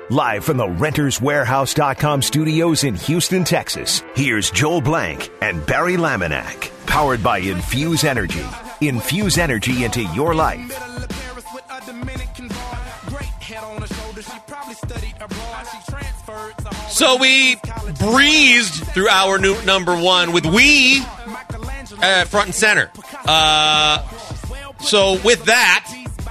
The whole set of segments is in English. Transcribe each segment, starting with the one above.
Live from the renterswarehouse.com studios in Houston, Texas, here's Joel Blank and Barry Laminack. Powered by Infuse Energy. Infuse energy into your life. So we breezed through our new number one with We front and center. So with that,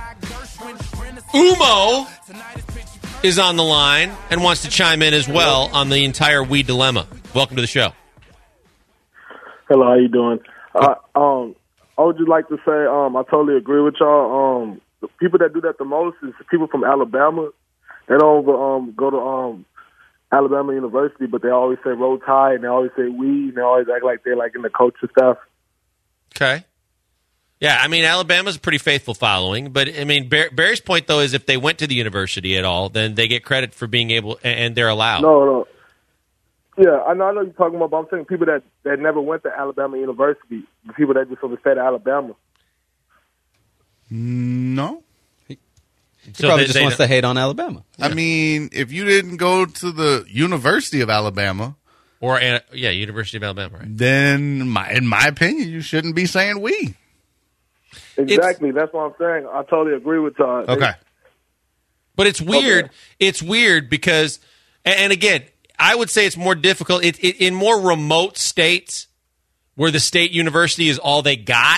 Umo is on the line and wants to chime in as well on the entire We dilemma. Welcome to the show. Hello, how you doing? I would just like to say I totally agree with y'all. The people that do that the most is people from Alabama. They don't go to Alabama University, but they always say Roll Tide, and they always say we, and they always act like they're like in the coaching staff. Okay. Yeah, I mean, Alabama's a pretty faithful following, but I mean, Barry's point, though, is if they went to the university at all, then they get credit for being able, and they're allowed. No. Yeah, I know you're talking about, but I'm saying people that never went to Alabama University, the people that just from the state of Alabama. No. He probably just wants to hate on Alabama. I mean, if you didn't go to the University of Alabama, or University of Alabama, right? Then, in my opinion, you shouldn't be saying we. Exactly. That's what I'm saying. I totally agree with y'all. Okay. But it's weird. Okay. It's weird because, and again, I would say it's more difficult. In more remote states where the state university is all they got,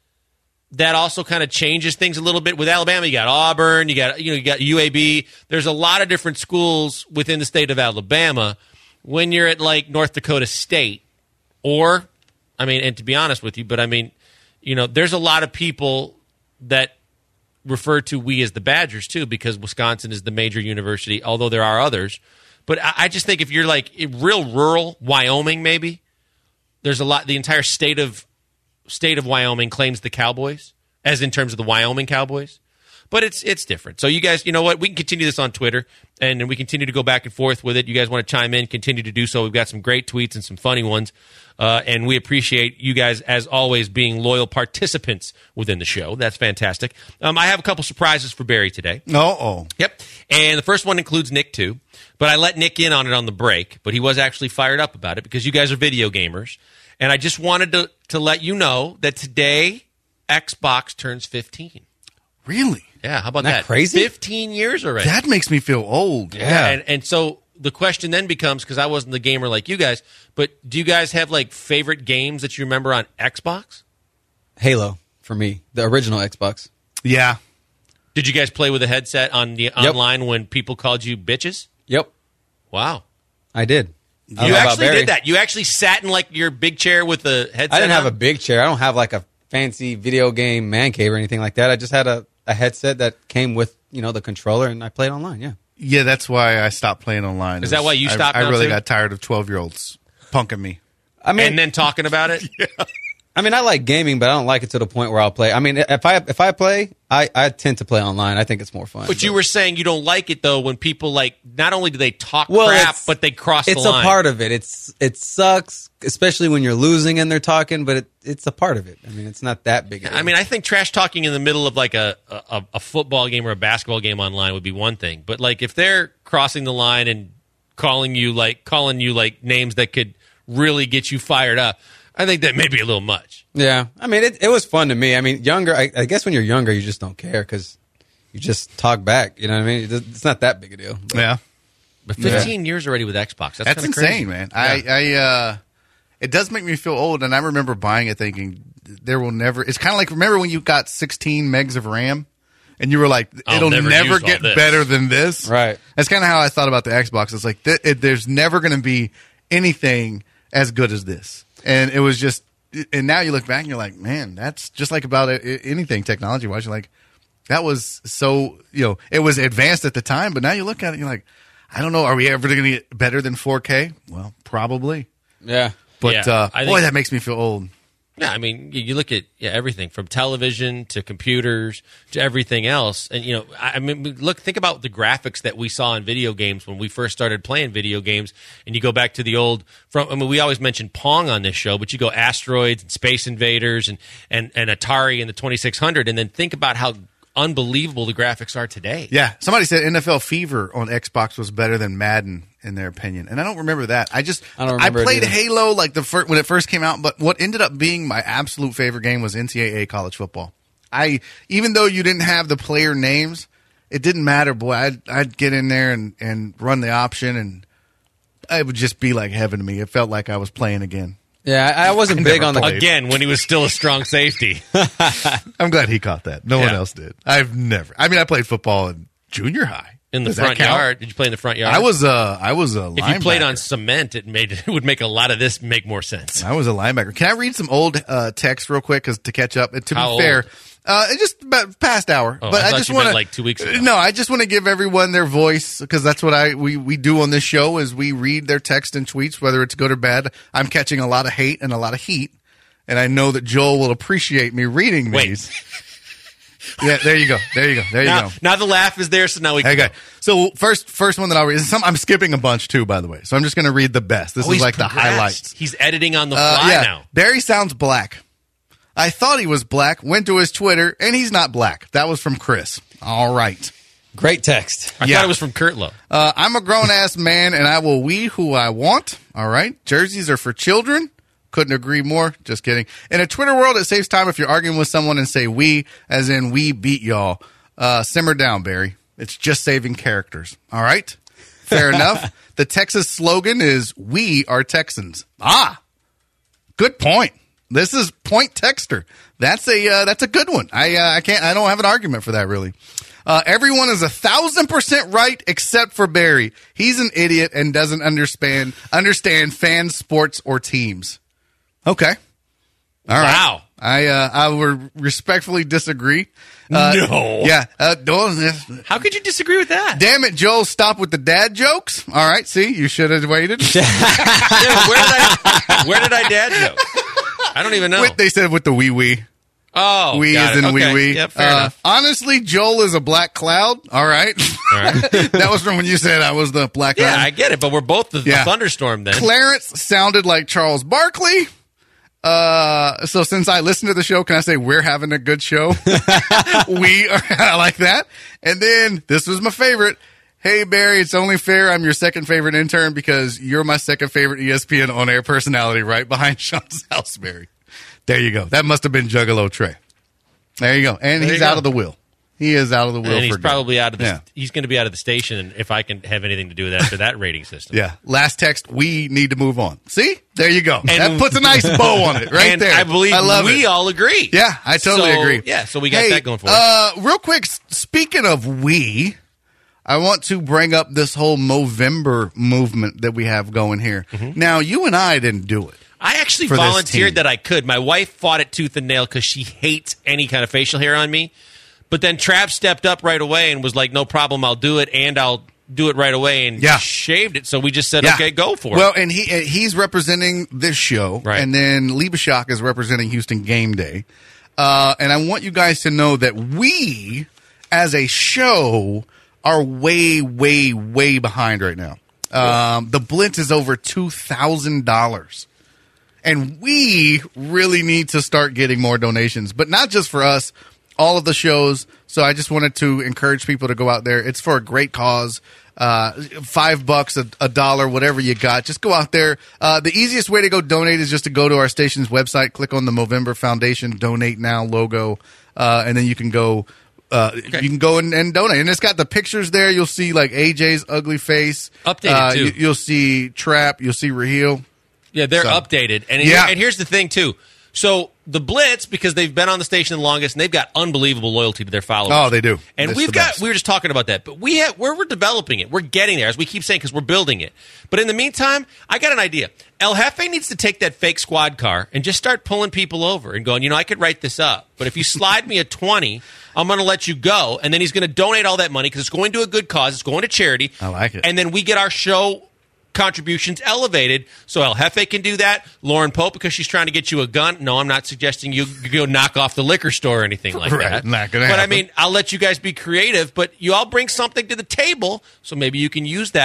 that also kind of changes things a little bit. With Alabama, you got Auburn, you got UAB. There's a lot of different schools within the state of Alabama. When you're at like North Dakota State, or, I mean, and to be honest with you, but I mean, there's a lot of people that refer to we as the Badgers too, because Wisconsin is the major university, although there are others. But I just think if you're like real rural Wyoming, maybe there's a lot. The entire state of Wyoming claims the Cowboys, as in terms of the Wyoming Cowboys. But it's different. So you guys, you know what? We can continue this on Twitter, and we continue to go back and forth with it. You guys want to chime in, continue to do so. We've got some great tweets and some funny ones, and we appreciate you guys, as always, being loyal participants within the show. That's fantastic. I have a couple surprises for Barry today. Uh-oh. Yep. And the first one includes Nick, too. But I let Nick in on it on the break, but he was actually fired up about it because you guys are video gamers. And I just wanted to let you know that today Xbox turns 15. Really? Yeah, how about Isn't that? crazy? 15 years already. That makes me feel old. Yeah. And so the question then becomes, because I wasn't the gamer like you guys, but do you guys have like favorite games that you remember on Xbox? Halo, for me. The original Xbox. Yeah. Did you guys play with a headset on the online when people called you bitches? Yep. Wow. I did. You actually did that. You actually sat in like your big chair with the headset I didn't have on? a big chair. I don't have like a fancy video game man cave or anything like that. I just had a headset that came with, the controller, and I played online, yeah. Yeah, that's why I stopped playing online. Is that why you stopped I now, really too? got tired of 12-years punking me. I mean, and then talking about it? Yeah. I mean, I like gaming, but I don't like it to the point where I'll play. I mean, if I play, I tend to play online. I think it's more fun. But you were saying you don't like it, though, when people, like, not only do they talk crap, but they cross the line. It's a part of it. It sucks, especially when you're losing and they're talking, but it's a part of it. I mean, it's not that big. I mean, I think trash talking in the middle of, like, a football game or a basketball game online would be one thing. But, like, if they're crossing the line and calling you names that could really get you fired up, I think that may be a little much. Yeah. I mean, it was fun to me. I mean, younger, I guess when you're younger, you just don't care because you just talk back. You know what I mean? It's not that big a deal. But. Yeah. But 15 years already with Xbox. That's insane, crazy. man. Yeah. It does make me feel old, and I remember buying it thinking there will never. It's kind of like, remember when you got 16 megs of RAM? And you were like, it'll never get better than this. Right. That's kind of how I thought about the Xbox. It's like, there's never going to be anything as good as this. And it was just, and now you look back and you're like, man, that's just like about anything technology-wise. You're like, that was so, it was advanced at the time, but now you look at it and you're like, I don't know, are we ever going to get better than 4K? Well, probably. Yeah. But, boy, that makes me feel old. Yeah, I mean, you look at everything from television to computers to everything else, and think about the graphics that we saw in video games when we first started playing video games. And you go back to the old. We always mention Pong on this show, but you go Asteroids and Space Invaders and Atari and the 2600, and then think about how unbelievable the graphics are today. Yeah, somebody said NFL Fever on Xbox was better than Madden in their opinion, and I don't remember that. I don't remember it played either. Halo like when it first came out, but what ended up being my absolute favorite game was NCAA college football. Even though you didn't have the player names, it didn't matter, boy. I'd get in there and run the option, and it would just be like heaven to me. It felt like I was playing again. Yeah, I wasn't I big never on the played. Again, when he was still a strong safety. I'm glad he caught that. No one Yeah. else did. I played football in junior high. In the Does that front count? yard. Did you play in the front yard? I was a linebacker. If you played on cement, it would make a lot of this make more sense. I was a linebacker. Can I read some old text real quick to catch up? To How be fair, old? it's just about past hour. Oh, but I I thought just you want meant like 2 weeks ago. No, I just want to give everyone their voice because that's what we do on this show is we read their text and tweets, whether it's good or bad. I'm catching a lot of hate and a lot of heat, and I know that Joel will appreciate me reading Wait. these. Yeah, there you go. There you go. Now the laugh is there, so now we can Okay, go. so first one that I'll read. I'm skipping a bunch too, by the way. So I'm just going to read the best. This is he's like the progressed. highlights. He's editing on the fly now. Barry sounds black. I thought he was black. Went to his Twitter, and he's not black. That was from Chris. All right. Great text. I thought it was from Kurt Lowe. I'm a grown ass man, and I will wee who I want. All right. Jerseys are for children. Couldn't agree more. Just kidding. In a Twitter world, it saves time if you're arguing with someone and say we, as in we beat y'all. Simmer down, Barry. It's just saving characters. All right. Fair enough. The Texas slogan is "We are Texans." Good point. This is Point Texter. That's a good one. I don't have an argument for that really. Everyone is 1,000% right except for Barry. He's an idiot and doesn't understand fans, sports, or teams. Okay. All right. Wow. I would respectfully disagree. No. Yeah. How could you disagree with that? Damn it, Joel, stop with the dad jokes. All right. See, you should have waited. Dude, where did I dad joke? I don't even know. They said with the wee. Oh, Wee got as it. in Okay. wee. Yep, fair enough. Honestly, Joel is a black cloud. All right. All right. That was from when you said I was the black Yeah, cloud. I get it, but we're both the thunderstorm then. Clarence sounded like Charles Barkley. So since I listen to the show, can I say we're having a good show? I like that. And then this was my favorite. Hey, Barry, it's only fair I'm your second favorite intern because you're my second favorite ESPN on-air personality right behind Sean Salisbury. There you go. That must have been Juggalo Trey. There you go. And There he's you out go. of the will. He is out of the will. And he's for good. probably out of the. Yeah. He's going to be out of the station if I can have anything to do with that after that rating system. Yeah. Last text. We need to move on. See? There you go. That puts a nice bow on it right and there. I believe we all agree. Yeah, I totally agree. Yeah, so we got that going for us. Real quick, speaking of I want to bring up this whole Movember movement that we have going here. Mm-hmm. Now, you and I didn't do it. I actually for this volunteered team. that I could. My wife fought it tooth and nail because she hates any kind of facial hair on me. But then Trav stepped up right away and was like, no problem, I'll do it, and I'll do it right away, and shaved it. So we just said, okay, go for it. Well, and he's representing this show, Right. and then Liebeshock is representing Houston Game Day. And I want you guys to know that we, as a show, are way, way, way behind right now. The Blitz is over $2,000. And we really need to start getting more donations, but not just for us, all of the shows. So I just wanted to encourage people to go out there. It's for a great cause. $5, $1, whatever you got. Just go out there. The easiest way to go donate is just to go to our station's website, click on the Movember Foundation Donate Now logo, and then you can go. You can go and donate, and it's got the pictures there. You'll see like AJ's ugly face, Updated, too. You'll see Trap. You'll see Raheel. Yeah, they're So- updated. And, Yeah. and here's the thing, too. So the Blitz, because they've been on the station the longest, and they've got unbelievable loyalty to their followers. Oh, they do. And It's we the best. were just talking about that, but we're developing it. We're getting there, as we keep saying, because we're building it. But in the meantime, I got an idea. El Jefe needs to take that fake squad car and just start pulling people over and going, I could write this up, but if you slide me a 20, I'm going to let you go. And then he's going to donate all that money because it's going to a good cause. It's going to charity. I like it. And then we get our show contributions elevated. So El Jefe can do that. Lauren Pope, because she's trying to get you a gun. No, I'm not suggesting you go knock off the liquor store or anything like Right, that. not gonna But I happen. mean, I'll let you guys be creative, but you all bring something to the table, so maybe you can use that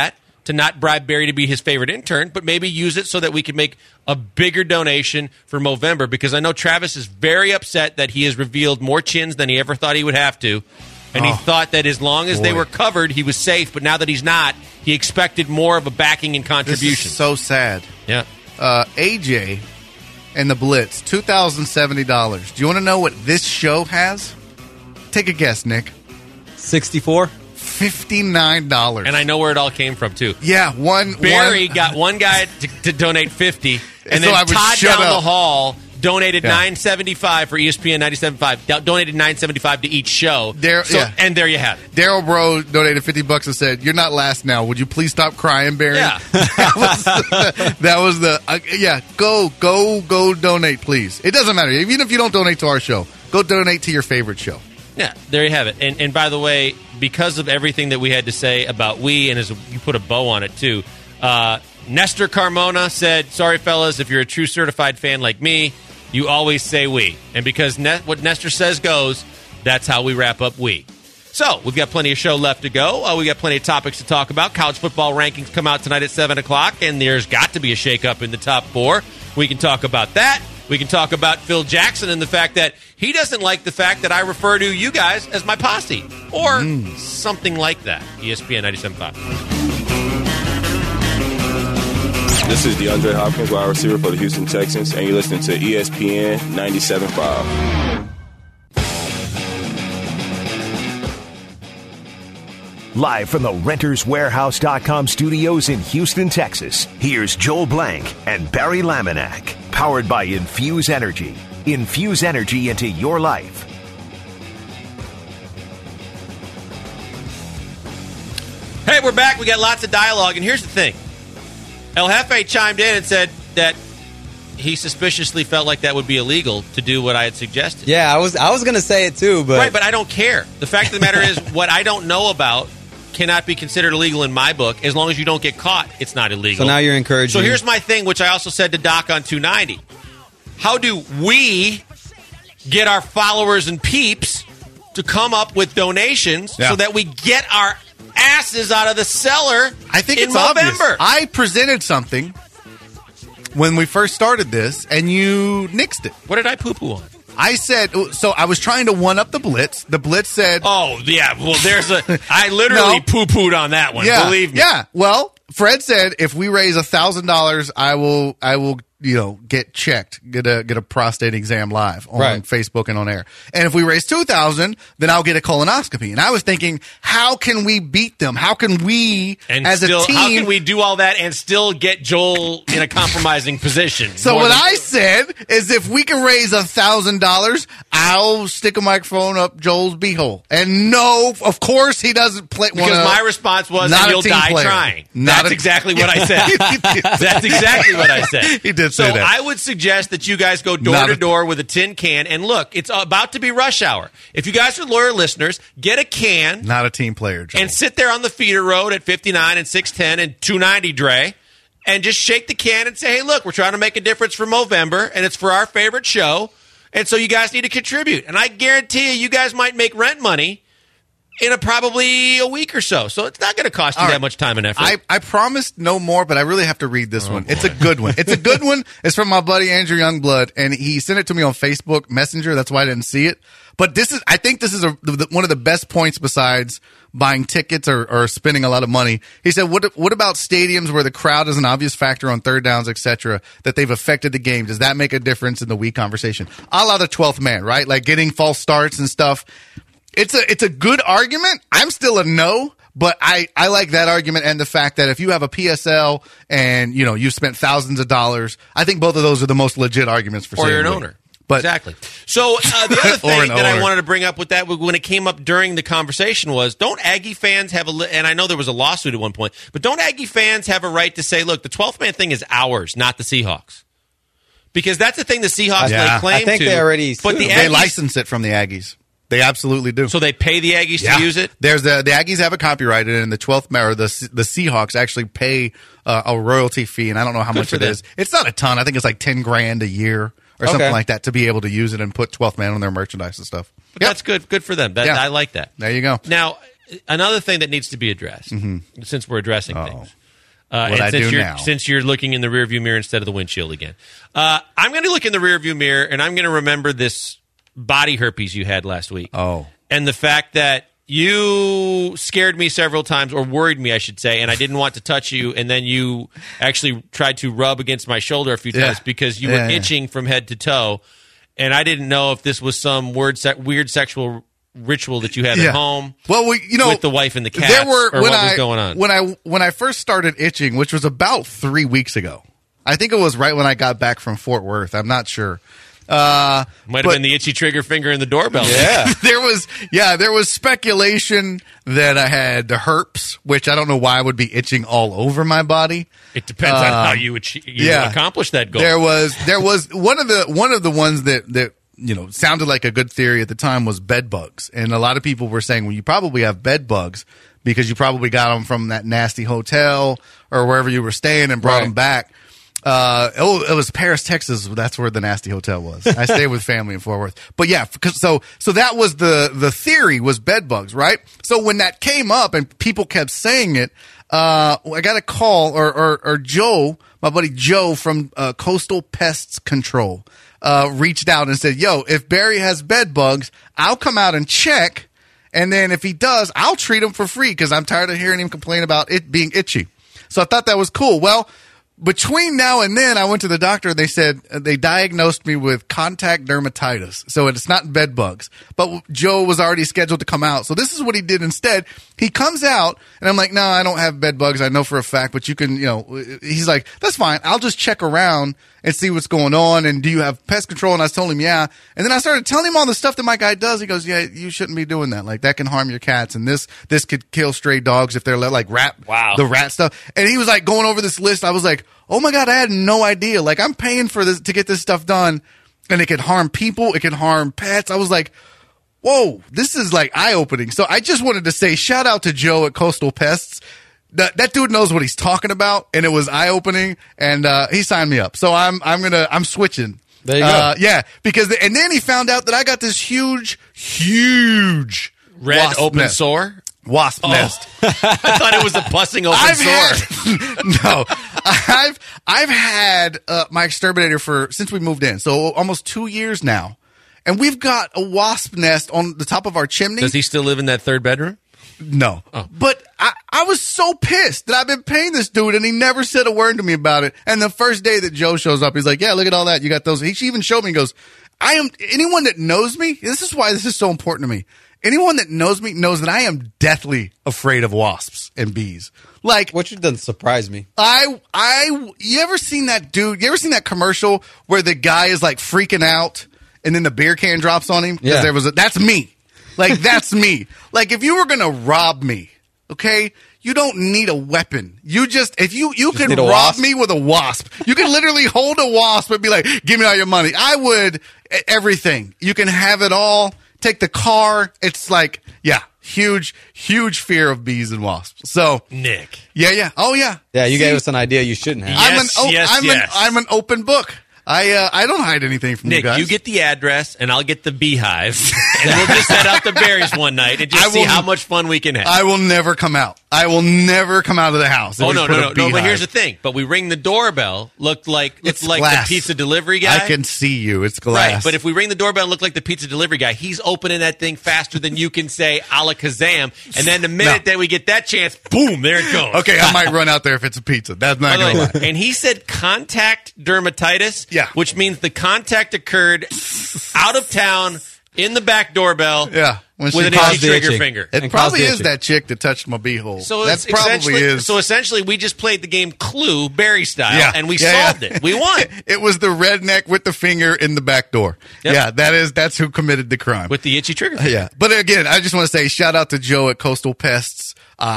to not bribe Barry to be his favorite intern, but maybe use it so that we can make a bigger donation for Movember, because I know Travis is very upset that he has revealed more chins than he ever thought he would have to. And he thought that as long as they were covered, he was safe. But now that he's not, he expected more of a backing and contribution. This is so sad. Yeah. AJ and the Blitz, $2,070. Do you want to know what this show has? Take a guess, Nick. 64. $59. And I know where it all came from, too. Yeah, Barry got one guy to donate $50, and So then I would Todd shut down up. the hall donated Yeah. $9.75 for ESPN 97.5. Donated $9.75 to each show. Yeah. And there you have it. Daryl Bro donated $50 and said, "You're not last now. Would you please stop crying, Barry?" Yeah. that was the yeah. Go donate, please. It doesn't matter, even if you don't donate to our show. Go donate to your favorite show. Yeah, there you have it. And by the way, because of everything that we had to say about we, and as you put a bow on it too, Nestor Carmona said, "Sorry, fellas, if you're a true certified fan like me, you always say we." And because what Nestor says goes, that's how we wrap up we. So, we've got plenty of show left to go. We got plenty of topics to talk about. College football rankings come out tonight at 7 o'clock, and there's got to be a shakeup in the top 4. We can talk about that. We can talk about Phil Jackson and the fact that he doesn't like the fact that I refer to you guys as my posse. Or something like that. ESPN 97.5. This is DeAndre Hopkins, wide receiver for the Houston Texans, and you're listening to ESPN 97.5. Live from the RentersWarehouse.com studios in Houston, Texas, here's Joel Blank and Barry Laminack. Powered by Infuse Energy. Infuse energy into your life. Hey, we're back. We got lots of dialogue, and here's the thing. El Jefe chimed in and said that he suspiciously felt like that would be illegal to do what I had suggested. Yeah, I was going to say it too, but Right, but I don't care. The fact of the matter is, what I don't know about cannot be considered illegal in my book. As long as you don't get caught, it's not illegal. So now you're encouraging. So here's my thing, which I also said to Doc on 290. How do we get our followers and peeps to come up with donations so that we get our asses out of the cellar I think in it's November? obvious. I presented something when we first started this, and you nixed it. What did I poo-poo on? I said, so I was trying to one-up the Blitz. The Blitz said... Oh, yeah. Well, I literally No. poo-pooed on that one. Yeah, Believe me. Yeah. Well, Fred said if we raise $1,000, I will get checked, get a prostate exam live on Right. Facebook and on air. And if we raise $2,000, then I'll get a colonoscopy. And I was thinking, how can we beat them? How can we, as a team, how can we do all that and still get Joel in a compromising position? So what I said is, if we can raise $1,000, I'll stick a microphone up Joel's beehole. And no, of course he doesn't play. Because my response was, not a you'll team die player. trying. Not That's a- exactly what I said. That's exactly what I said. He did so say that. I would suggest that you guys go door Not to a- door with a tin can. And look, it's about to be rush hour. If you guys are loyal listeners, get a can Not a team player, Joel. and sit there on the feeder road at 59 and 610 and 290 Dre and just shake the can and say, hey, look, we're trying to make a difference for Movember, and it's for our favorite show. And so you guys need to contribute. And I guarantee you guys might make rent money in probably a week or so. So it's not going to cost you All that right. much time and effort. I promised no more, but I really have to read this one. It's a good one. It's a good one. It's from my buddy Andrew Youngblood, and he sent it to me on Facebook Messenger. That's why I didn't see it. But I think this is one of the best points besides buying tickets or spending a lot of money. He said, what about stadiums where the crowd is an obvious factor on third downs, etc., that they've affected the game? Does that make a difference in the week conversation? A la the 12th man, right? Like getting false starts and stuff. It's a good argument. I'm still a no, but I like that argument and the fact that if you have a PSL and you spent thousands of dollars, I think both of those are the most legit arguments for. or you're an saying owner. But exactly. So the other Or thing an that I owner. wanted to bring up with that when it came up during the conversation was, don't Aggie fans have and I know there was a lawsuit at one point, but don't Aggie fans have a right to say, look, the 12th man thing is ours, not the Seahawks? Because that's the thing the Seahawks Yeah. lay claim I think to. they already but the sued. they Aggies, license it from the Aggies. They absolutely do. so they pay the Aggies to use it? There's the Aggies have it copyrighted, and the 12th man or the Seahawks actually pay a royalty fee, and I don't know how much for it them. is. It's not a ton. I think it's like $10,000 a year or something Okay. like that to be able to use it and put 12th man on their merchandise and stuff. But that's good. Good for them. Yeah. I like that. There you go. Now, another thing that needs to be addressed, since we're addressing things, What I do now. Since you're looking in the rearview mirror instead of the windshield again. I'm going to look in the rearview mirror, and I'm going to remember this body herpes you had last week. Oh. And the fact that you scared me several times, or worried me, I should say, and I didn't want to touch you, and then you actually tried to rub against my shoulder a few times because you were itching from head to toe, and I didn't know if this was some weird sexual ritual that you had at home. Well, with the wife and the cats, what was going on? When I first started itching, which was about 3 weeks ago, I think it was right when I got back from Fort Worth. I'm not sure. Might have been the itchy trigger finger in the doorbell. Yeah. there was speculation that I had the herpes, which I don't know why I would be itching all over my body. It depends on how you accomplish that goal. There was one of the ones that sounded like a good theory at the time was bed bugs, and a lot of people were saying, well, you probably have bed bugs because you probably got them from that nasty hotel or wherever you were staying and brought them back. It was Paris, Texas. That's where the nasty hotel was. I stayed with family in Fort Worth. But yeah, so that was the theory was bed bugs, right? So when that came up and people kept saying it, I got a call or Joe, my buddy Joe from Coastal Pests Control, reached out and said, yo, if Barry has bed bugs, I'll come out and check. And then if he does, I'll treat him for free because I'm tired of hearing him complain about it being itchy. So I thought that was cool. Well, between now and then, I went to the doctor. They said they diagnosed me with contact dermatitis. So it's not bed bugs. But Joe was already scheduled to come out. So this is what he did instead. He comes out, and I'm like, no, I don't have bed bugs. I know for a fact, but you can, he's like, that's fine. I'll just check around and see what's going on. And do you have pest control? And I told him, yeah. And then I started telling him all the stuff that my guy does. He goes, yeah, you shouldn't be doing that. Like, that can harm your cats. And this could kill stray dogs if they're like the rat stuff. And he was like going over this list. I was like, oh my God, I had no idea. Like, I'm paying for this to get this stuff done, and it could harm people. It can harm pets. I was like, whoa, this is like eye-opening. So I just wanted to say shout out to Joe at Coastal Pests. That dude knows what he's talking about, and it was eye-opening, and he signed me up. So I'm switching. There you go. Yeah, and then he found out that I got this huge red open nest. sore. Wasp nest. I thought it was a pussing open sore. I've had my exterminator since we moved in, so almost 2 years now, and we've got a wasp nest on the top of our chimney. Does he still live in that third bedroom? No. But I was so pissed that I've been paying this dude, and he never said a word to me about it. And the first day that Joe shows up, he's like, yeah, look at all that. You got those. He even showed me, he goes, anyone that knows me, this is why this is so important to me. Anyone that knows me knows that I am deathly afraid of wasps and bees. Like, what you done surprised me. You ever seen that dude? You ever seen that commercial where the guy is like freaking out and then the beer can drops on him? Yeah. That's me. Like, that's me. Like, if you were going to rob me, okay, you don't need a weapon. If you could rob me with a wasp, you can literally hold a wasp and be like, give me all your money. I would, everything. You can have it all. Take the car. It's like, yeah, huge fear of bees and wasps. So, Nick. Yeah. Oh, yeah. Yeah, you gave us an idea you shouldn't have. I'm an open book. I don't hide anything from Nick, you guys. you get the address, and I'll get the beehive, and we'll just head out to Barry's one night and just see how much fun we can have. I will never come out. I will never come out of the house. Oh, no. But here's the thing. But we ring the doorbell, look like the pizza delivery guy. I can see you. It's glass. Right, but if we ring the doorbell and look like the pizza delivery guy, he's opening that thing faster than you can say a la Kazam. And then the minute that we get that chance, boom, there it goes. Okay, I might run out there if it's a pizza. That's not going to lie. And he said contact dermatitis, which means the contact occurred out of town in the back doorbell. Yeah. With an itchy trigger finger. It probably is that chick that touched my beehole. So that probably is. So essentially, we just played the game Clue, Barry style, and we solved it. We won. It was the redneck with the finger in the back door. Yep. Yeah, that's who committed the crime. With the itchy trigger finger. Yeah. But again, I just want to say shout out to Joe at Coastal Pests.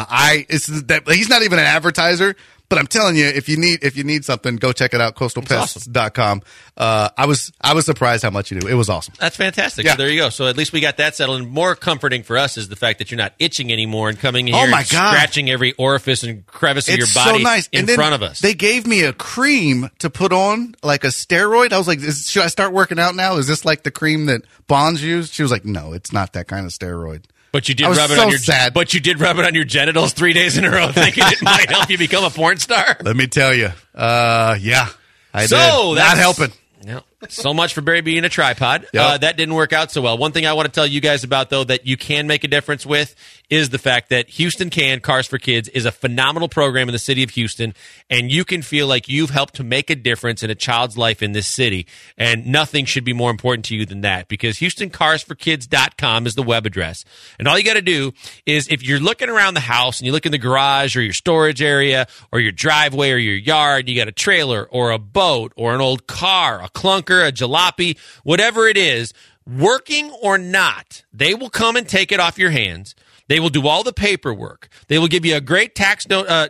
He's not even an advertiser. But I'm telling you, if you need something, go check it out, coastalpests.com. I was surprised how much you do. It was awesome. That's fantastic. Yeah. So there you go. So at least we got that settled. And more comforting for us is the fact that you're not itching anymore and coming in here and scratching every orifice and crevice of your body so nice. in front of us. They gave me a cream to put on, like a steroid. I was like, should I start working out now? Is this like the cream that Bonds used? She was like, no, it's not that kind of steroid. But you did I was rub it so on your sad. But you did rub it on your genitals 3 days in a row, thinking it might help you become a porn star. Let me tell you. Yeah, I So did. that's Not helping. No. So much for Barry being a tripod. Yep. That didn't work out so well. One thing I want to tell you guys about, though, that you can make a difference with is the fact that Houston Can Cars for Kids is a phenomenal program in the city of Houston, and you can feel like you've helped to make a difference in a child's life in this city. And nothing should be more important to you than that, because HoustonCarsForKids.com is the web address. And all you got to do is, if you're looking around the house and you look in the garage or your storage area or your driveway or your yard, you got a trailer or a boat or an old car, a clunker, a jalopy, whatever it is, working or not, they will come and take it off your hands. They will do all the paperwork. They will give you a great tax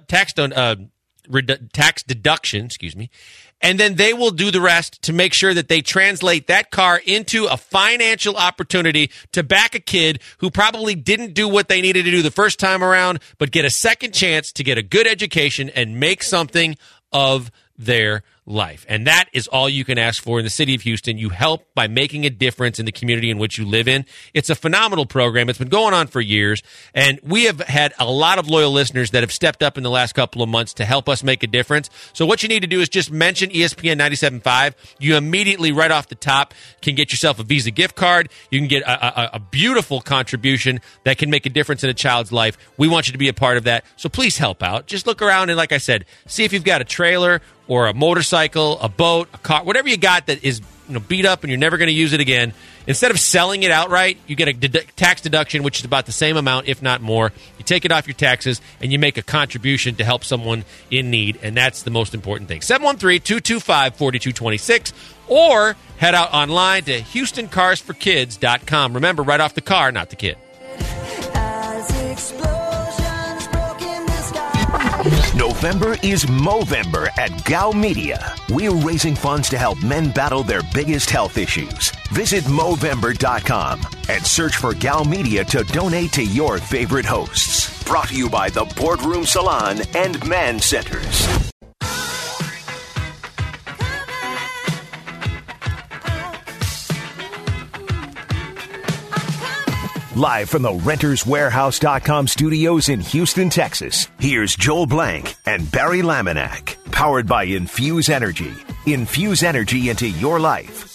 deduction, and then they will do the rest to make sure that they translate that car into a financial opportunity to back a kid who probably didn't do what they needed to do the first time around, but get a second chance to get a good education and make something of their life. And that is all you can ask for in the city of Houston. You help by making a difference in the community in which you live in. It's a phenomenal program. It's been going on for years, and we have had a lot of loyal listeners that have stepped up in the last couple of months to help us make a difference. So what you need to do is just mention ESPN 97.5. You immediately, right off the top, can get yourself a Visa gift card. You can get a beautiful contribution that can make a difference in a child's life. We want you to be a part of that. So please help out. Just look around and, like I said, see if you've got a trailer or a motorcycle, a boat, a car, whatever you got that is beat up and you're never going to use it again. Instead of selling it outright, you get a tax deduction, which is about the same amount, if not more. You take it off your taxes, and you make a contribution to help someone in need, and that's the most important thing. 713-225-4226, or head out online to HoustonCarsForKids.com. Remember, right off the car, not the kid. November is Movember at Gal Media. We're raising funds to help men battle their biggest health issues. Visit Movember.com and search for Gal Media to donate to your favorite hosts. Brought to you by the Boardroom Salon and Man Centers. Live from the RentersWarehouse.com studios in Houston, Texas, here's Joel Blank and Barry Laminack. Powered by Infuse Energy. Infuse energy into your life.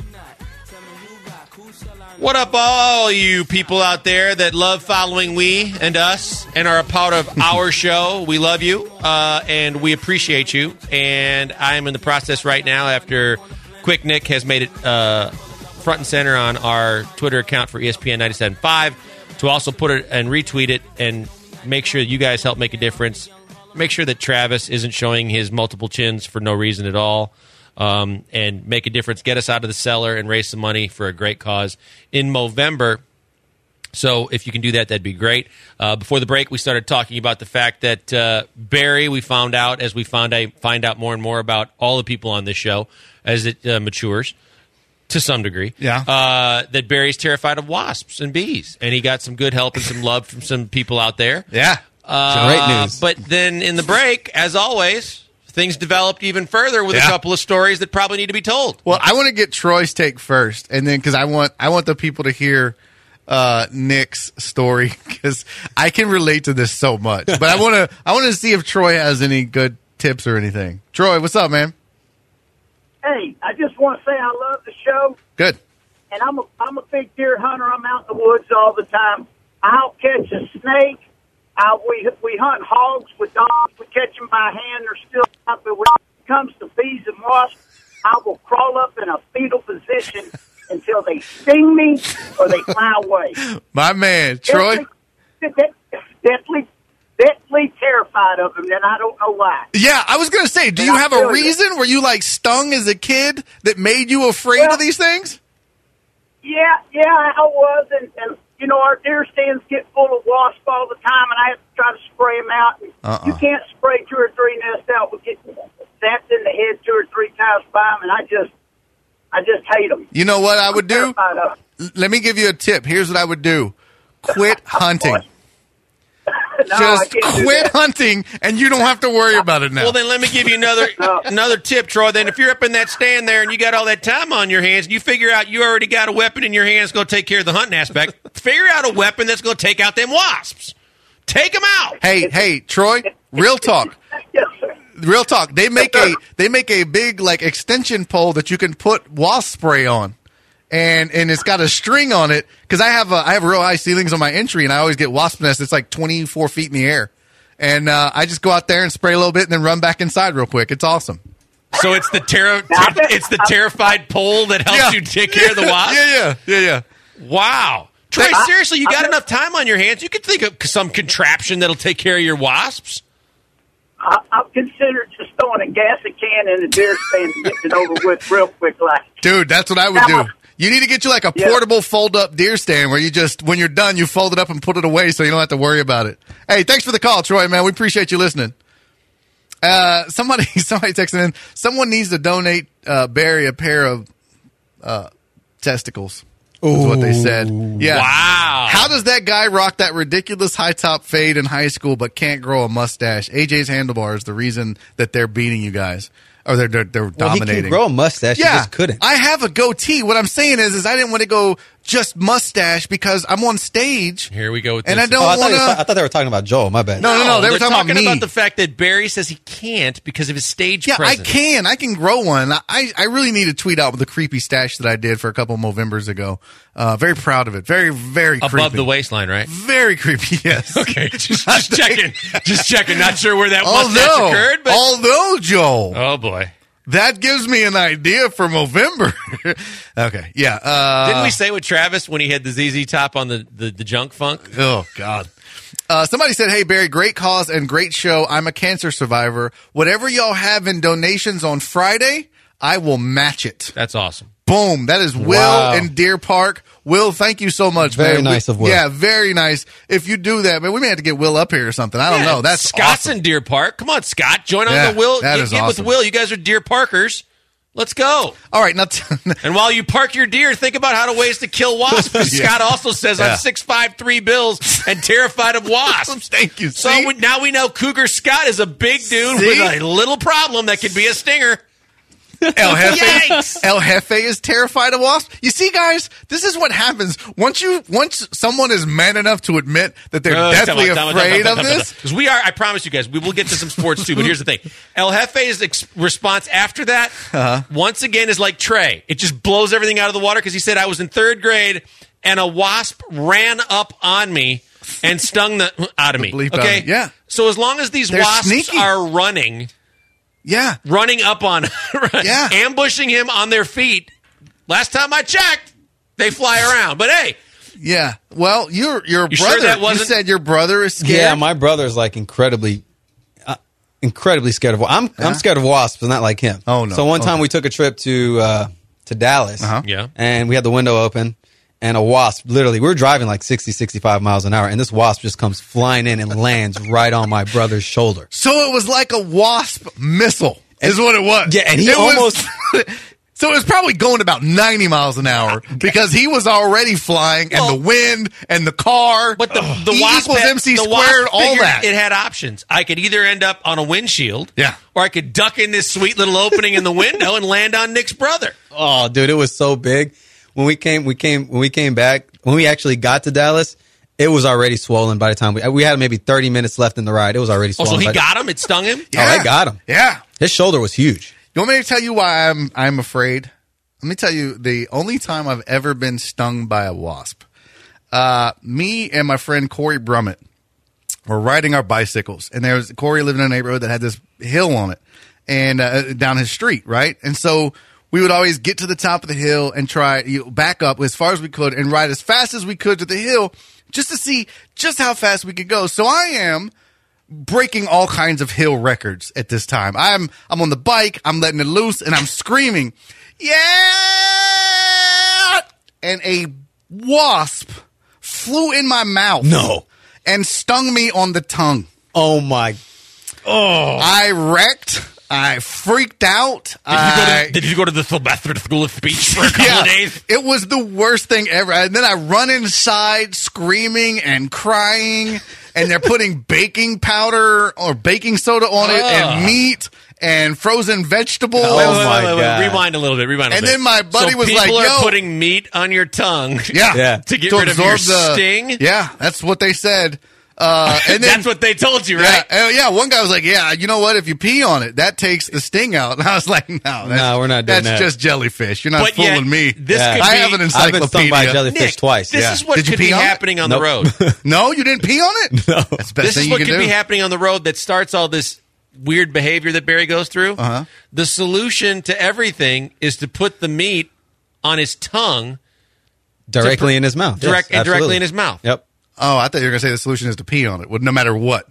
What up, all you people out there that love following we and us and are a part of our show? We love you, and we appreciate you. And I am in the process right now, after Quick Nick has made it front and center on our Twitter account for ESPN 97.5, to also put it and retweet it and make sure that you guys help make a difference. Make sure that Travis isn't showing his multiple chins for no reason at all, and make a difference. Get us out of the cellar and raise some money for a great cause in Movember. So if you can do that, that'd be great. Before the break, we started talking about the fact that Barry, we found out, as we find out more and more about all the people on this show as it matures, to some degree, that Barry's terrified of wasps and bees, and he got some good help and some love from some people out there. Yeah. Great news. But then in the break, as always, things developed even further with a couple of stories that probably need to be told. Well, I want to get Troy's take first, and then because I want the people to hear Nick's story, because I can relate to this so much. But I want to see if Troy has any good tips or anything. Troy, what's up, man? Hey, I just want to say I love the show. Good. And I'm a big deer hunter. I'm out in the woods all the time. I'll catch a snake. We hunt hogs with dogs. We catch them by hand. They're still up. But when it comes to bees and wasps, I will crawl up in a fetal position until they sting me or they fly away. My man, Troy. Deathly terrified of them, and I don't know why. Yeah, I was going to say, do you have a reason? Were you like stung as a kid that made you afraid of these things? Yeah, I was, and our deer stands get full of wasps all the time, and I have to try to spray them out. And you can't spray 2 or 3 nests out with getting zapped in the head 2 or 3 times by them, and I just hate them. You know what I would do? Let me give you a tip. Here's what I would do. Quit hunting. I Just can't do quit that. hunting, and you don't have to worry about it now. Well, then let me give you another tip, Troy. Then if you're up in that stand there and you got all that time on your hands, and you figure out you already got a weapon in your hands going to take care of the hunting aspect, figure out a weapon that's going to take out them wasps. Take them out. Hey, Troy, real talk. Yes, sir. Real talk. They make a big like extension pole that you can put wasp spray on. And it's got a string on it because I have real high ceilings on my entry, and I always get wasp nests. It's like 24 feet in the air, and I just go out there and spray a little bit, and then run back inside real quick. It's awesome. So it's the terrified pole that helps you take care of the wasp? Yeah. Wow. Troy, seriously, you got enough time on your hands. You could think of some contraption that'll take care of your wasps. I've considered just throwing a gas can in the deer stand and getting it over with real quick. Like, Dude, that's what I would do. You need to get you like a portable fold-up deer stand where you just, when you're done, you fold it up and put it away so you don't have to worry about it. Hey, thanks for the call, Troy, man. We appreciate you listening. Somebody texting in, someone needs to donate Barry a pair of testicles. Is what they said. Yeah. Wow. How does that guy rock that ridiculous high top fade in high school but can't grow a mustache? AJ's handlebar is the reason that they're beating you guys. Or they're Well, dominating. he can grow a mustache. He just couldn't. I have a goatee. What I'm saying is I didn't want to go just mustache because I'm on stage. Here we go with And this. I don't I want to. thought they were talking about Joel. My bad. No. They were they're talking about me. the fact that Barry says he can't because of his stage Yeah, presence. I can grow one. I really need to tweet out the creepy stash that I did for a couple of Movembers ago. Very proud of it. Very, very creepy. Above the waistline, right? Very creepy, yes. Okay, just checking. Just checking. Not sure where that mustache occurred, but Although, Joel, oh boy. that gives me an idea for Movember. Okay, yeah. Didn't we say with Travis when he had the ZZ Top on the junk funk? Oh, God. Somebody said, hey, Barry, great cause and great show. I'm a cancer survivor. Whatever y'all have in donations on Friday, I will match it. That's awesome. Boom. That is Will Wow. in Deer Park. Will, thank you so much, Very man. nice of Will. Yeah, very nice. If you do that, man, we may have to get Will up here or something. I don't know. That's Scott's awesome. in Deer Park. Come on, Scott. Join on Yeah, the Will. that Get is with awesome. Will. You guys are Deer Parkers. Let's go. All right. Now, And while you park your deer, think about how to ways to kill wasps. Yeah. Scott also says Yeah. I'm 6'5" Bills and terrified of wasps. Thank you. So See? now we know Cougar Scott is a big dude See? with a little problem that could be a stinger. El Jefe, Yikes. El Jefe is terrified of wasps. You see, guys, this is what happens once someone is man enough to admit that they're deathly afraid of this. Because we are, I promise you guys, we will get to some sports too. But here's the thing: El Jefe's response after that, once again, is like Trey. It just blows everything out of the water because he said, "I was in 3rd grade and a wasp ran up on me and stung the out of me." bleep out Okay, of me. Yeah. So as long as these They're wasps sneaky. are running up on, Yeah. ambushing him on their feet. Last time I checked, they fly around. But hey, Yeah. Well, your brother. sure that You wasn't- said your brother is scared. Yeah, my brother's like incredibly scared of. I'm scared of wasps, but not like him. Oh, no. So one time Okay. we took a trip to Dallas. Yeah. And we had the window open, and a wasp. Literally, we were driving like 60, 65 miles an hour, and this wasp just comes flying in and lands right on my brother's shoulder. So it was like a wasp missile, is what it was. Yeah, and he It was- almost- So it was probably going about 90 miles an hour because he was already flying, and Well- the wind and the car. But the E wasp equals had, MC the squared, wasp all figured that. It had options. I could either end up on a windshield, Yeah. or I could duck in this sweet little opening in the window and land on Nick's brother. Oh, dude, it was so big. When we came back, when we actually got to Dallas, it was already swollen by the time we had maybe 30 minutes left in the ride. It was already Oh, swollen. so he by the- got him? It stung him? Yeah. Oh, they got him. Yeah. His shoulder was huge. You want me to tell you why I'm afraid? Let me tell you the only time I've ever been stung by a wasp. Me and my friend Corey Brummett were riding our bicycles, and Corey lived in a neighborhood that had this hill on it, and down his street, right? And so we would always get to the top of the hill and try back up as far as we could and ride as fast as we could to the hill just to see just how fast we could go. So I am breaking all kinds of hill records at this time. I'm on the bike, I'm letting it loose, and I'm screaming, yeah! And a wasp flew in my mouth. No. And stung me on the tongue. Oh my! I wrecked. I freaked out. Did you go to the Sylvester School of Speech for a couple of days? It was the worst thing ever. And then I run inside screaming and crying. and they're putting baking powder or baking soda on it and meat and frozen vegetables. Oh, my God. Rewind a little bit. And then my buddy was like, people are yo. putting meat on your tongue Yeah. to get rid of your absorb sting? Yeah, that's what they said. And then, That's what they told you, right? Yeah, one guy was like, yeah, you know what? If you pee on it, that takes the sting out. And I was like, no, we're not doing that. That's just jellyfish. You're not But yet, fooling me. this Yeah. could I be, have an I've been stung by a encyclopedia. jellyfish Nick, twice. This Yeah. is what Did you could pee be on it? happening on Nope. the road. No, you didn't pee on it? No. That's the best This thing is you what can could do. be happening on the road that starts all this weird behavior that Barry goes through. Uh-huh. The solution to everything is to put the meat on his tongue Directly in his mouth. directly Yes, absolutely. in his mouth. Yep. Oh, I thought you were going to say the solution is to pee on it, no matter what.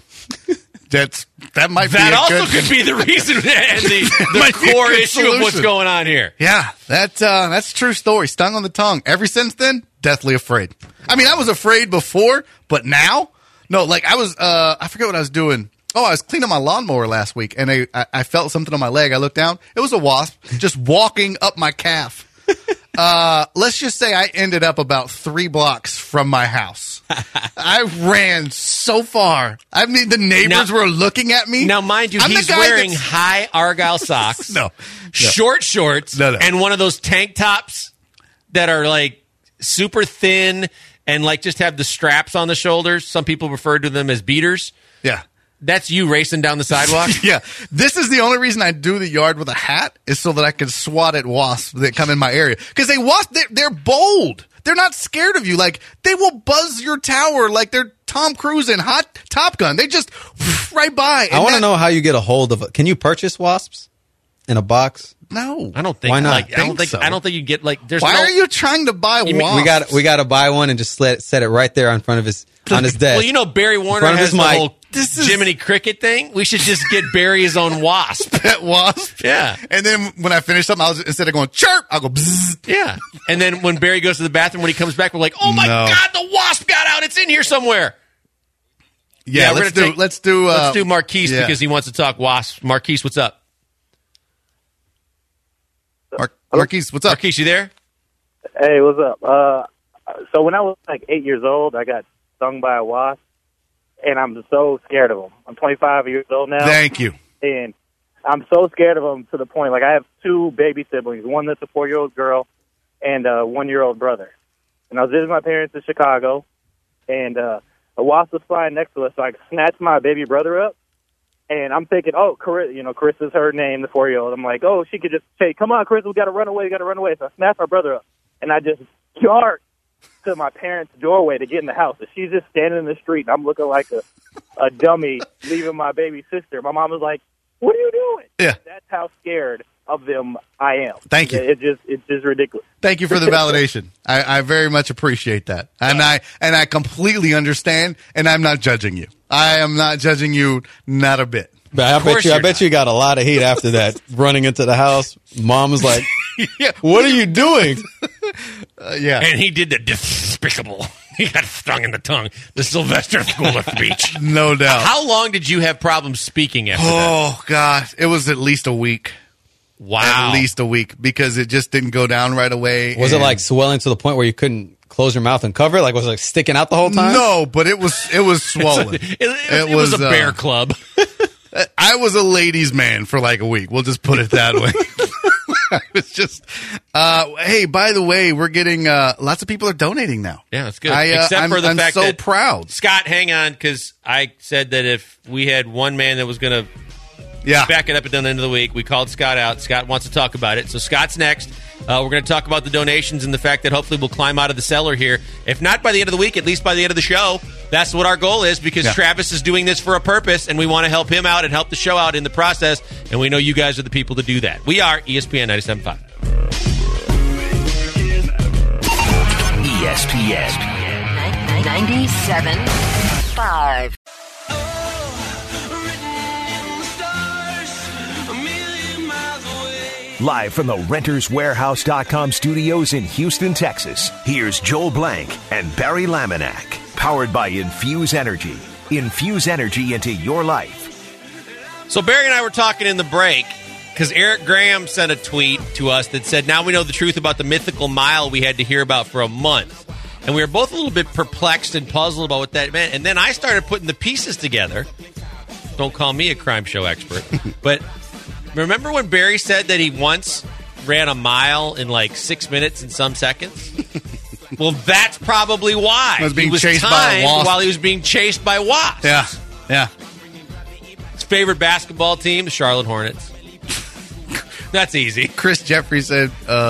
That might be That a also good, could be the reason and the Might be a core good issue of what's solution. going on here. Yeah, that's a true story. Stung on the tongue. Ever since then, deathly afraid. I mean, I was afraid before, but now, no. Like I was, I forget what I was doing. Oh, I was cleaning my lawnmower last week, and I felt something on my leg. I looked down. It was a wasp just walking up my calf. Let's just say I ended up about 3 blocks from my house. I ran so far. I mean, the neighbors Now- were looking at me. Now, mind you, I'm the he's guy wearing that's- high Argyle socks, No. short shorts, No. and one of those tank tops that are like super thin and like just have the straps on the shoulders. Some people refer to them as beaters. Yeah. That's you racing down the sidewalk. Yeah, this is the only reason I do the yard with a hat is so that I can swat at wasps that come in my area. Because they're bold. They're not scared of you. Like, they will buzz your tower like they're Tom Cruise in Hot Top Gun. They just right by. I want to know how you get a hold of it. Can you purchase wasps in a box? No. I don't think. Why not? Like, I don't think. so. I don't think you get like. There's Why no, are you trying to buy mean, wasps? We got to buy one and just set it right there in front of his on his desk. Well, you know, Barry Warner front of has his the mic. whole Jiminy Cricket thing. We should just get Barry his own wasp. Pet wasp. Yeah. And then when I finish something, instead of going chirp, I'll go bzzz. Yeah. And then when Barry goes to the bathroom, when he comes back, we're like, oh my No. God, the wasp got out. It's in here somewhere. Yeah, we're let's gonna do. take- Let's do. Let's do Marquise yeah. because he wants to talk wasps. Marquise, what's up? Marquise, what's up? Marquise, you there? Hey, what's up? So when I was like 8 years old, I got stung by a wasp, and I'm so scared of them. I'm 25 years old now, Thank you. and I'm so scared of them to the point, like I have 2 baby siblings, one that's a 4-year-old girl and a 1-year-old brother. And I was visiting my parents in Chicago, and a wasp was flying next to us, so I snatched my baby brother up. And I'm thinking, oh, Chris is her name, the 4-year-old. I'm like, oh, she could just say, come on, Chris, we got to run away, So I snatched my brother up, and I just dart to my parents' doorway to get in the house. And she's just standing in the street, and I'm looking like a dummy leaving my baby sister. My mom was like, what are you doing? Yeah. That's how scared of them I am. Thank you. It's just ridiculous. Thank you for the validation. I very much appreciate that. And I completely understand, and I'm not judging you. I am not judging you, not a bit. But I course bet you're you got a lot of heat after that. Running into the house, mom was like, Yeah. "What are you doing?" Yeah. And he did the despicable. He got stung in the tongue. The Sylvester School of Speech. No doubt. How long did you have problems speaking after that? Oh, gosh. It was at least a week. Wow. At least a week because it just didn't go down right away. Was it and- like swelling to the point where you couldn't close your mouth and cover it? Like was it like sticking out the whole time? No, but it was swollen. It was a bear club. I was a ladies' man for like a week. We'll just put it that way. It's just, hey, by the way, we're getting lots of people are donating now. Yeah, that's good. Except for the I'm fact so that proud. Scott, hang on, because I said that if we had one man that was going to Yeah, back it up at the end of the week, we called Scott out. Scott wants to talk about it. So Scott's next. We're going to talk about the donations and the fact that hopefully we'll climb out of the cellar here. If not by the end of the week, at least by the end of the show. That's what our goal is because Yeah. Travis is doing this for a purpose, and we want to help him out and help the show out in the process. And we know you guys are the people to do that. We are ESPN 97.5. ESPN 97.5. Live from the RentersWarehouse.com studios in Houston, Texas, here's Joel Blank and Barry Laminack. Powered by Infuse Energy. Infuse energy into your life. So Barry and I were talking in the break because Eric Graham sent a tweet to us that said, now we know the truth about the mythical mile we had to hear about for a month. And we were both a little bit perplexed and puzzled about what that meant. And then I started putting the pieces together. Don't call me a crime show expert. But remember when Barry said that he once ran a mile in like 6 minutes and some seconds? Well, that's probably why. He was being was chased by a wasp. while he was being chased by wasps. Yeah. His favorite basketball team, the Charlotte Hornets. That's easy. Chris Jeffrey said,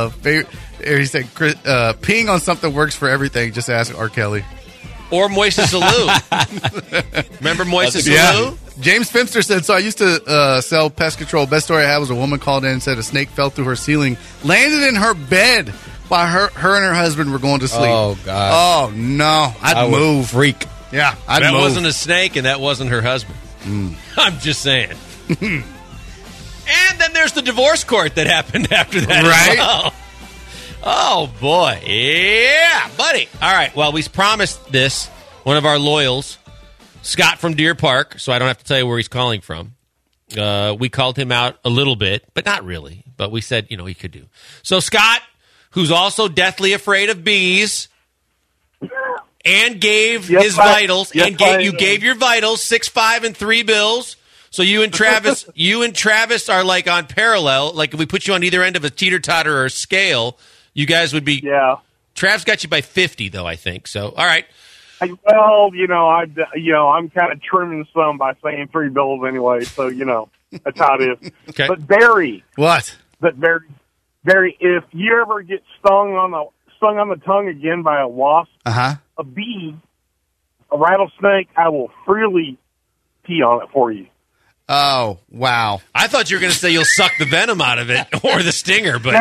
peeing on something works for everything. Just ask R. Kelly. Or Moises Alou. Remember Moises Alou? Yeah. James Fimster said, so I used to sell pest control. Best story I had was a woman called in and said a snake fell through her ceiling, landed in her bed while her and her husband were going to sleep. Oh, God. Oh, no. I would move. freak. Yeah, I'd that move. wasn't a snake, and that wasn't her husband. I'm just saying. And then there's the divorce court that happened after that. Right? As well. Oh, boy. Yeah, buddy. All right. Well, we promised this. One of our loyals, Scott from Deer Park, so I don't have to tell you where he's calling from. We called him out a little bit, but not really. But we said, he could do. So Scott, who's also deathly afraid of bees, and gave his vitals, you gave your vitals 6'5" and 3 bills. So you and Travis are like on parallel. Like if we put you on either end of a teeter-totter or a scale, you guys would be. Yeah. Trav's got you by 50, though. I think so. All right. Well, I'm kind of trimming some by saying 3 bills anyway. So that's how it is. Okay. But Barry, What? Barry, if you ever get stung on the tongue again by a wasp, a bee, a rattlesnake, I will freely pee on it for you. Oh, wow. I thought you were going to say you'll suck the venom out of it or the stinger, but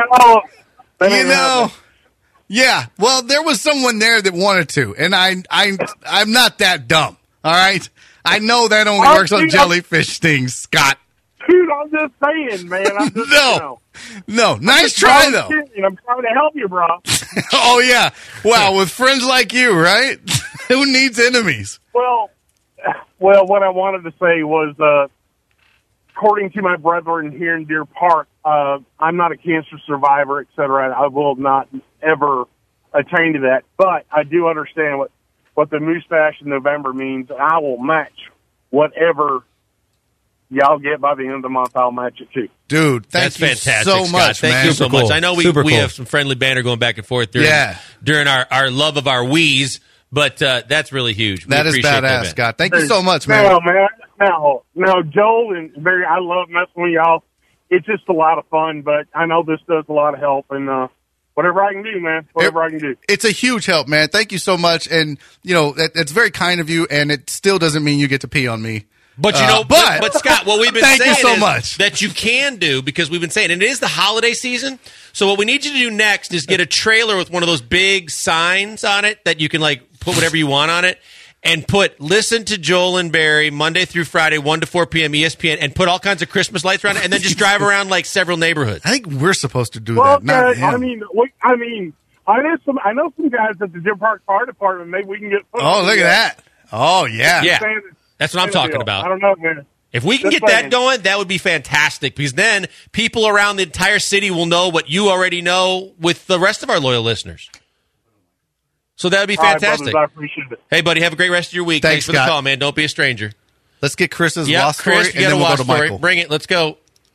Yeah. Well, there was someone there that wanted to, and I'm not that dumb. All right, I know that only works on jellyfish stings, Scott. Dude, I'm just saying, man. I'm just, No. Nice try, though. I'm trying to help you, bro. Oh, yeah. Wow, with friends like you, right? Who needs enemies? Well, what I wanted to say was, according to my brethren here in Deer Park, I'm not a cancer survivor, et cetera. I will not ever attain to that. But I do understand what the Moose Bash in November means. I will match whatever y'all get by the end of the month. I'll match it too. Dude, that's fantastic, so Scott. much, Thank man. you so Super much. cool. I know we Super cool. have some friendly banter going back and forth during our love of our wheeze, but that's really huge. That is appreciate badass, that, Scott. Thank you so much, man. No, man. No, Joel and Barry, I love messing with y'all. It's just a lot of fun, but I know this does a lot of help, and whatever I can do, man, whatever I can do. It's a huge help, man. Thank you so much, and that's very kind of you, and it still doesn't mean you get to pee on me. But but Scott, what we've been thank saying you so is much. that you can do, because we've been saying, and it is the holiday season. So what we need you to do next is get a trailer with one of those big signs on it that you can like put whatever you want on it, and listen to Joel and Barry Monday through Friday, 1 to 4 p.m. ESPN, and put all kinds of Christmas lights around it, and then just drive around like several neighborhoods. I think we're supposed to do Well, that. Not him. I know some guys at the Deer Park Fire Department. Maybe we can get. Oh, look at that! Oh, yeah. Yeah, that's what I'm talking about. I don't know, man. If we can Just get that saying. going, that would be fantastic, because then people around the entire city will know what you already know with the rest of our loyal listeners. So that would be fantastic. All right, brothers, I appreciate it. Hey, buddy, have a great rest of your week. Thanks, for the Scott. call, man. Don't be a stranger. Let's get Chris's Yeah, lost Chris, story, you and got then a we'll go lost to story. Michael. Bring it. Let's go.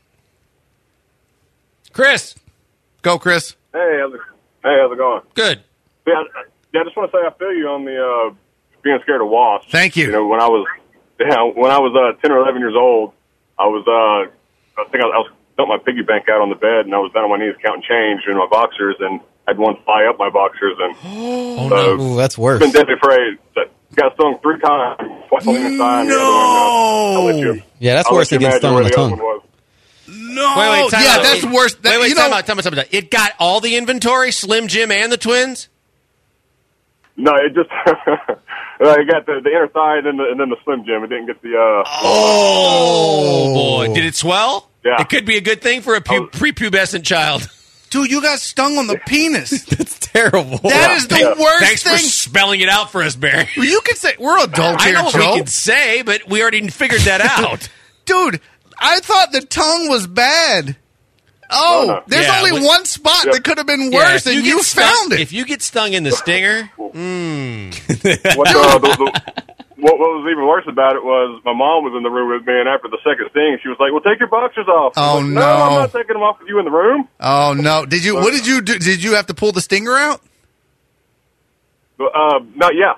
Chris. Go, Chris. Hey, how's it going? Good. Yeah, I just want to say I feel you on the being scared of wasps. Thank you. When I was 10 or 11 years old, I was dumped my piggy bank out on the bed, and I was down on my knees counting change in my boxers, and I had one fly up my boxers, and Ooh, that's worse. I've been deadly afraid. Got stung 3 times, twice on the inside, and the other one. Yeah, that's worse than getting stung on the tongue. No. Wait, time out. That's worse. Time out. It got all the inventory, Slim Jim and the twins? No, it just it got the inner thigh and then the Slim Jim. It didn't get the. Oh boy! Did it swell? Yeah. It could be a good thing for a prepubescent child. Dude, you got stung on the penis. That's terrible. That is the worst Thanks thing. for spelling it out for us, Barry. You can say we're adults I here, know what Joe. we can say, but we already figured that out. Dude, I thought the tongue was bad. Oh, no. there's Yeah, only one spot Yep. that could have been Yeah, worse, if and get you stung- found it. If you get stung in the stinger, What was even worse about it was my mom was in the room with me, and after the second sting, she was like, "Well, take your boxers off." Oh, I was like, no. I'm not taking them off with you in the room. Oh no! What did you do? Did you have to pull the stinger out? No, yeah,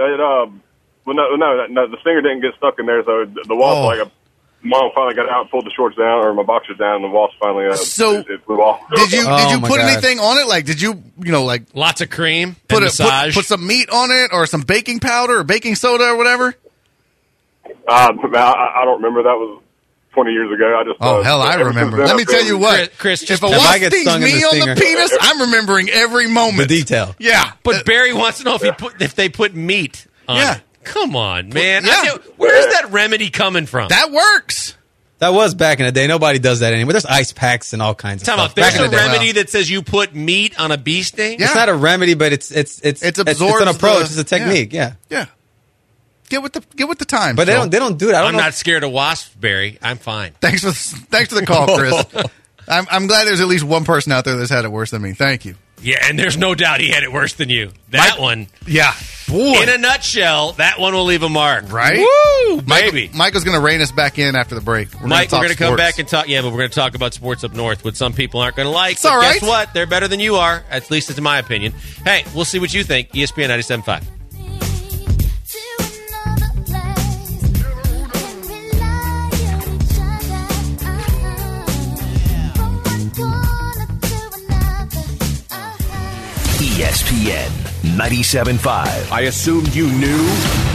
no, the stinger didn't get stuck in there, so the wasp, mom finally got out and pulled the shorts down, or my boxers down, and the wasp finally it flew off. Did you Oh, my put God. anything on it? Like, did you lots of cream, put and massage. put some meat on it, or some baking powder, or baking soda, or whatever? I don't remember. That was 20 years ago. I just Hell, I ever since remember. then, Let me I've tell been- you what. Chris, if just- a if wasp I get stings stung in me the on the stinger- penis, I'm remembering every moment. The detail. Yeah. But Barry wants to know if they put meat on Yeah. it. Come on, man. Yeah. Where's that remedy coming from? That works. That was back in the day. Nobody does that anymore. There's ice packs and all kinds of Time stuff. out. There's Back in a the day. remedy that says you put meat on a bee sting? Yeah. It's not a remedy, but it's absorbs an approach. the- It's a technique. Yeah. Yeah. Get with the time. But they Joel. don't do it. I don't I'm know. not scared of wasps, Barry. I'm fine. Thanks for the call, Chris. I'm glad there's at least one person out there that's had it worse than me. Thank you. Yeah, and there's no doubt he had it worse than you. That one, Yeah. Boy. in a nutshell, that one will leave a mark. Right? Woo, baby. Michael's going to rein us back in after the break. Mike, we're going to come back and talk. Yeah, but we're going to talk about sports up north, which some people aren't going to like. It's all right. Guess what? They're better than you are. At least it's in my opinion. Hey, we'll see what you think. ESPN 97.5. ESPN 97.5. I assumed you knew.